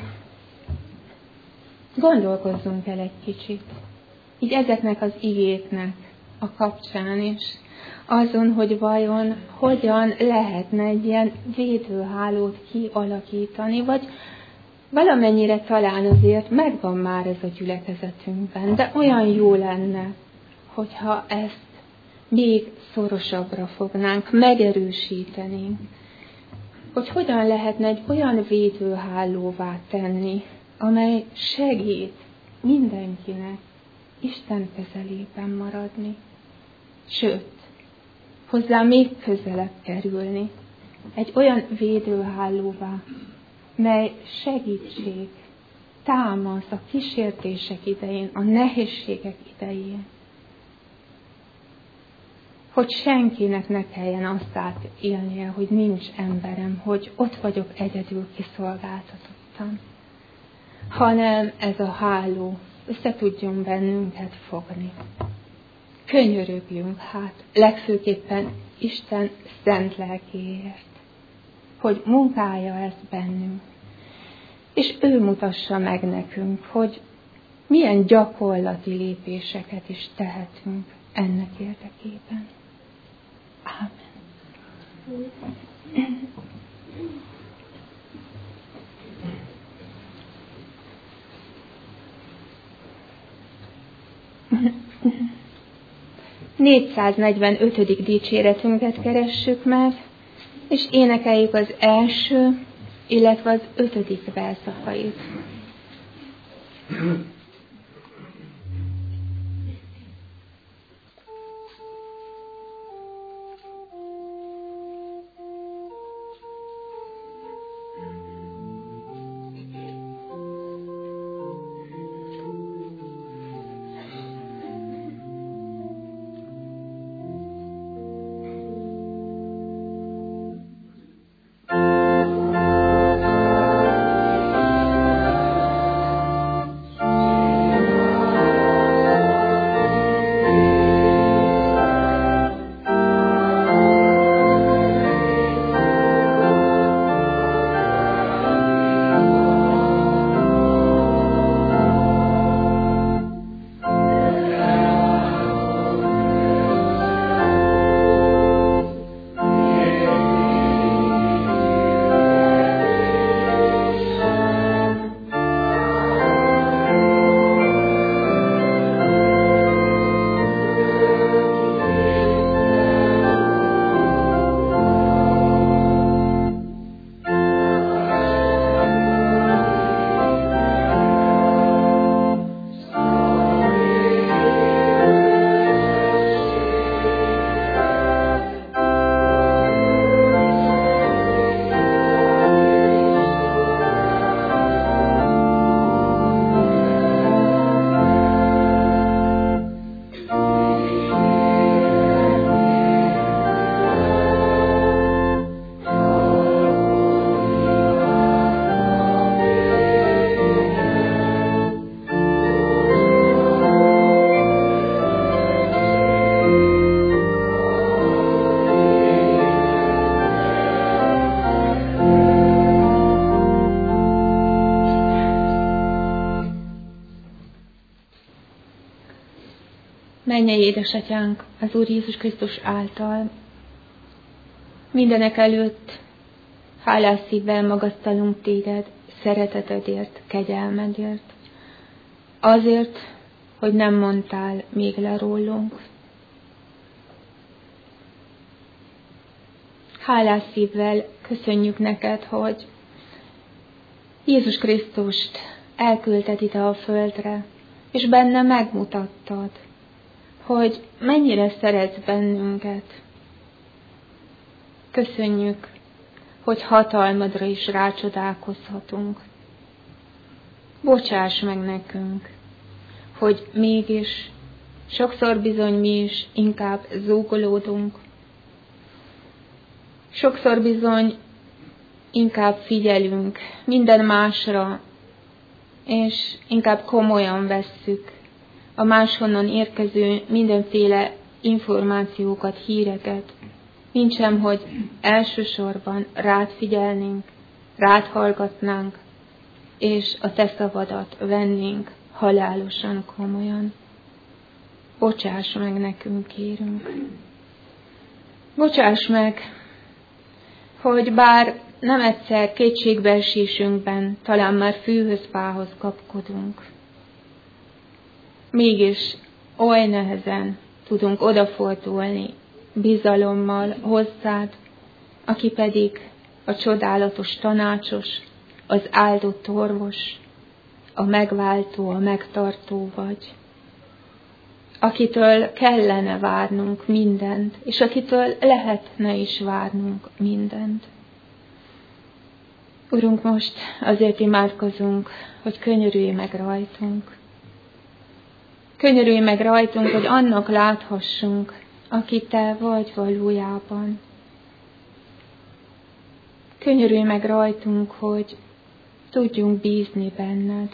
gondolkozzunk el egy kicsit, így ezeknek az igéknek a kapcsán is, azon, hogy vajon hogyan lehetne egy ilyen védőhálót kialakítani, vagy valamennyire talán azért megvan már ez a gyülekezetünkben, de olyan jó lenne, hogyha ezt még szorosabbra fognánk, megerősítenénk, hogy hogyan lehetne egy olyan védőhálóvá tenni, amely segít mindenkinek Isten közelében maradni. Sőt, hozzá még közelebb kerülni, egy olyan védőhálóvá, mely segítség, támasz a kísértések idején, a nehézségek idején. Hogy senkinek ne kelljen azt átélnie, hogy nincs emberem, hogy ott vagyok egyedül kiszolgáltatottan, hanem ez a háló össze tudjon bennünket fogni. Könyörögjünk hát, legfőképpen Isten szent lelkéért, hogy munkálja ezt bennünk, és ő mutassa meg nekünk, hogy milyen gyakorlati lépéseket is tehetünk ennek érdekében. Ámen. 445. dicséretünket keressük meg, és énekeljük az első, illetve az 5. verszakait. Mennyei édesatyánk, az Úr Jézus Krisztus által mindenek előtt hálás szívvel magasztalunk téged, szeretetedért, kegyelmedért. Azért, hogy nem mondtál még le rólunk. Hálás szívvel köszönjük neked, hogy Jézus Krisztust elküldted ide a földre, és benne megmutattad, hogy mennyire szeretsz bennünket. Köszönjük, hogy hatalmadra is rácsodálkozhatunk. Bocsáss meg nekünk, hogy mégis sokszor bizony mi is inkább zúgolódunk. Sokszor bizony inkább figyelünk minden másra, és inkább komolyan vesszük a máshonnan érkező mindenféle információkat, híreket, mintsem, hogy elsősorban rád figyelnénk, rád hallgatnánk, és a te szavadat vennénk halálosan komolyan. Bocsáss meg nekünk, kérünk. Bocsáss meg, hogy bár nem egyszer kétségbeesésünkben talán már fűhöz fához kapkodunk, mégis oly nehezen tudunk odafordulni bizalommal hozzád, aki pedig a csodálatos tanácsos, az áldott orvos, a megváltó, a megtartó vagy, akitől kellene várnunk mindent, és akitől lehetne is várnunk mindent. Urunk, most azért imádkozunk, hogy könyörülj meg rajtunk. Könyörülj meg rajtunk, hogy annak láthassunk, aki te vagy valójában. Könyörülj meg rajtunk, hogy tudjunk bízni benned,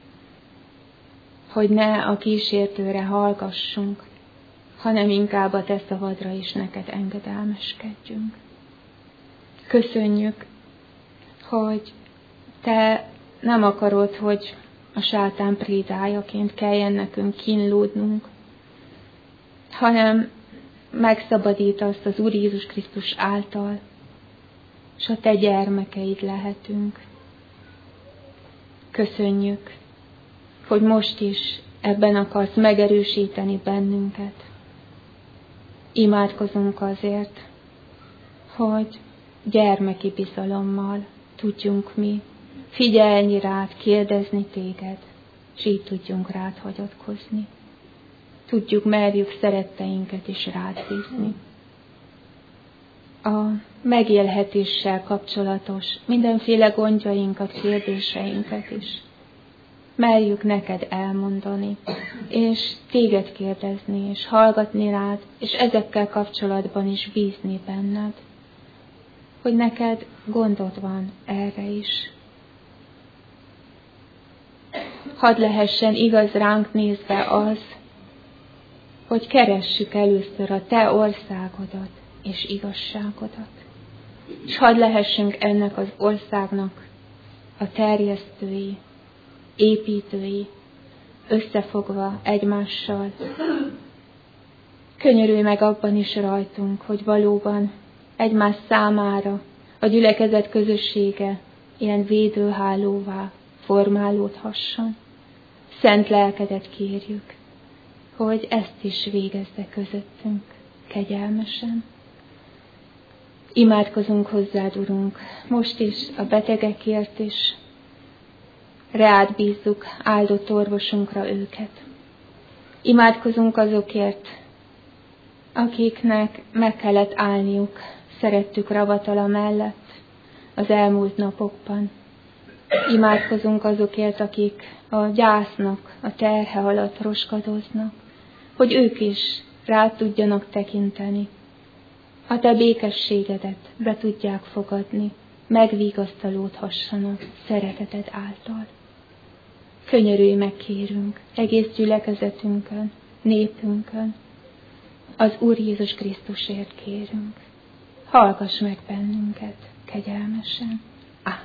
hogy ne a kísértőre hallgassunk, hanem inkább a te szavadra is neked engedelmeskedjünk. Köszönjük, hogy te nem akarod, hogy a sátán prédájaként kelljen nekünk kínlódnunk, hanem megszabadítasz az Úr Jézus Krisztus által, és a te gyermekeid lehetünk. Köszönjük, hogy most is ebben akarsz megerősíteni bennünket. Imádkozunk azért, hogy gyermeki bizalommal tudjunk mi figyelni rád, kérdezni téged, és így tudjunk rád hagyatkozni. Tudjuk, merjük szeretteinket is rád bízni. A megélhetéssel kapcsolatos mindenféle gondjainkat, kérdéseinket is merjük neked elmondani, és téged kérdezni, és hallgatni rád, és ezekkel kapcsolatban is bízni benned, hogy neked gondod van erre is. Hadd lehessen igaz ránk nézve az, hogy keressük először a te országodat és igazságodat. És hadd lehessünk ennek az országnak a terjesztői, építői, összefogva egymással. Könyörülj meg abban is rajtunk, hogy valóban egymás számára a gyülekezet közössége ilyen védőhálóvá formálódhasson. Szent lelkedet kérjük, hogy ezt is végezze közöttünk kegyelmesen. Imádkozunk hozzád, Urunk, most is a betegekért is. Reád bízzuk áldott orvosunkra őket. Imádkozunk azokért, akiknek meg kellett állniuk szerettük ravatala mellett az elmúlt napokban. Imádkozunk azokért, akik a gyásznak a terhe alatt roskadoznak, hogy ők is rád tudjanak tekinteni. A te békességedet be tudják fogadni, megvigasztalódhassanak szereteted által. Könyörülj meg, kérünk, egész gyülekezetünkön, népünkön, az Úr Jézus Krisztusért kérünk. Hallgass meg bennünket kegyelmesen. Ámen.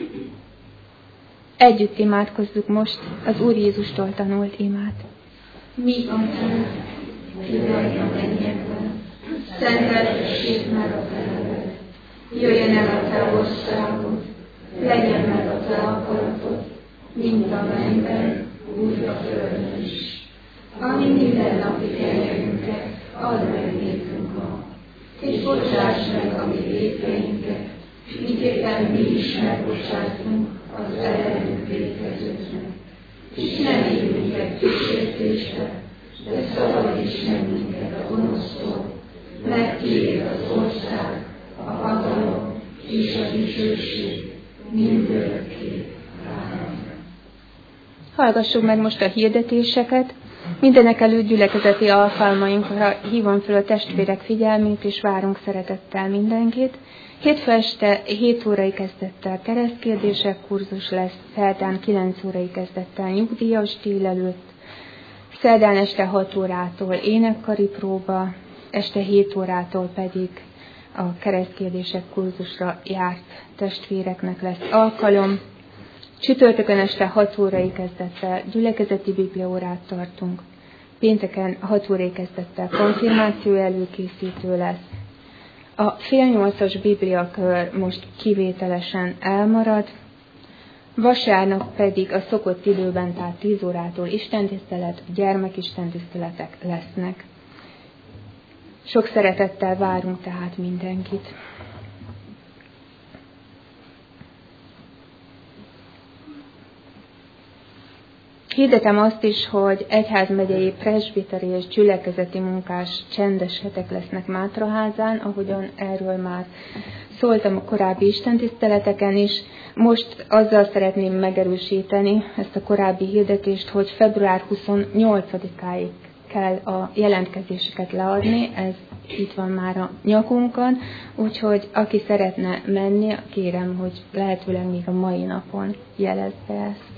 Együtt imádkozzuk most az Úr Jézustól tanult imát. Mi Atyánk, ki vagy a mennyekben, szenteltessék meg a te neved. Jöjjön el a te országod, legyen meg a te akaratod, mint a mennyben, úgy a földön is. Ami mindennapi kenyerünket add meg nékünk ma, és bocsáss meg a mi vétkeinket, miképpen mi is megbocsátunk az ellenünk vétkezőknek. És ne vigy minket kísértésbe, de szabadíts meg minket a gonosztól, mert tiéd az ország, a hatalom és a dicsőség mindörökké. Ámen. Hallgassuk meg most a hirdetéseket. Mindenekelőtt gyülekezeti alkalmainkra hívom fel a testvérek figyelmét, és várunk szeretettel mindenkit. Hétfő este 7 órai kezdettel keresztkérdések kurzus lesz, szerdán 9 órai kezdettel nyugdíjas délelőtt, szerdán este 6 órától énekkari próba, este 7 órától pedig a keresztkérdések kurzusra járt testvéreknek lesz alkalom. Csütörtökön este 6 órai kezdettel gyülekezeti bibliaórát tartunk. Pénteken 6 órai kezdettel konfirmáció előkészítő lesz. A fél 8-as bibliakör most kivételesen elmarad. Vasárnap pedig a szokott időben, tehát 10 órától istentisztelet, gyermekistentiszteletek lesznek. Sok szeretettel várunk tehát mindenkit. Hirdetem azt is, hogy egyházmegyei presbiteri és gyülekezeti munkás csendes hetek lesznek Mátraházán, ahogyan erről már szóltam a korábbi istentiszteleteken is. Most azzal szeretném megerősíteni ezt a korábbi hirdetést, hogy február 28-áig kell a jelentkezéseket leadni, ez itt van már a nyakunkon, úgyhogy aki szeretne menni, kérem, hogy lehetőleg még a mai napon jelezze ezt.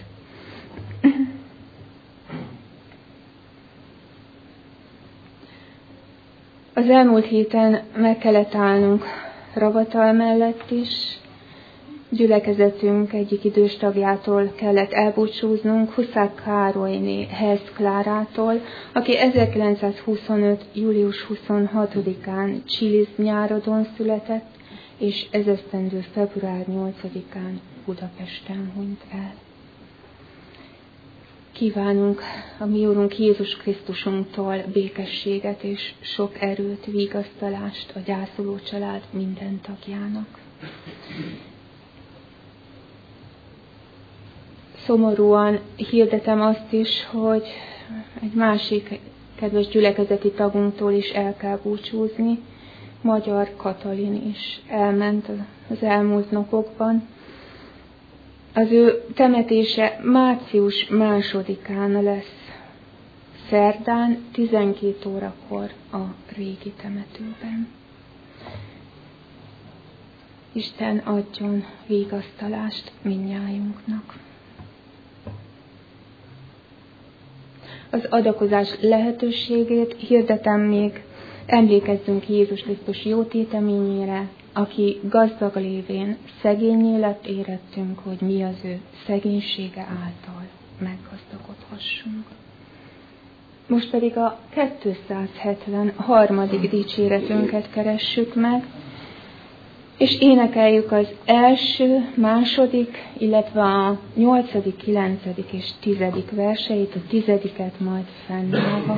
Az elmúlt héten meg kellett állnunk Ravatal mellett is. Gyülekezetünk egyik idős tagjától kellett elbúcsúznunk, Huszák Károlyné Herz Klárától, aki 1925. július 26-án Csiliz-Nyáradon született, és ezesztendő február 8-án Budapesten hunyt el. Kívánunk a mi Úrunk Jézus Krisztusunktól békességet és sok erőt, vigasztalást a gyászoló család minden tagjának. Szomorúan hirdetem azt is, hogy egy másik kedves gyülekezeti tagunktól is el kell búcsúzni. Magyar Katalin is elment az elmúlt napokban. Az ő temetése március 2-án lesz, szerdán 12 órakor a régi temetőben. Isten adjon vigasztalást mindnyájunknak. Az adakozás lehetőségét hirdetem még, emlékezzünk Jézus Krisztus jó téteményére, aki gazdag lévén szegényé lett érettünk, hogy mi az ő szegénysége által meggazdagodhassunk. Most pedig a 273. dicséretünket keressük meg, és énekeljük az első, második, illetve a 8., 9. és 10. verseit, a 10. majd fennállva.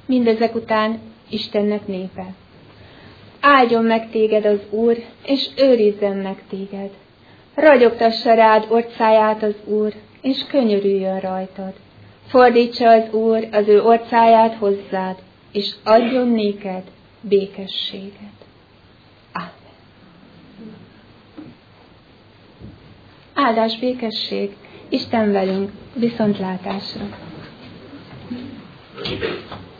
Mindezek után Istennek népe. Áldjon meg téged az Úr, és őrizzen meg téged. Ragyogtassa rád orcáját az Úr, és könyörüljön rajtad. Fordítsa az Úr az ő orcáját hozzád, és adjon néked békességet. Ámen. Áldás, békesség, Isten velünk, viszontlátásra!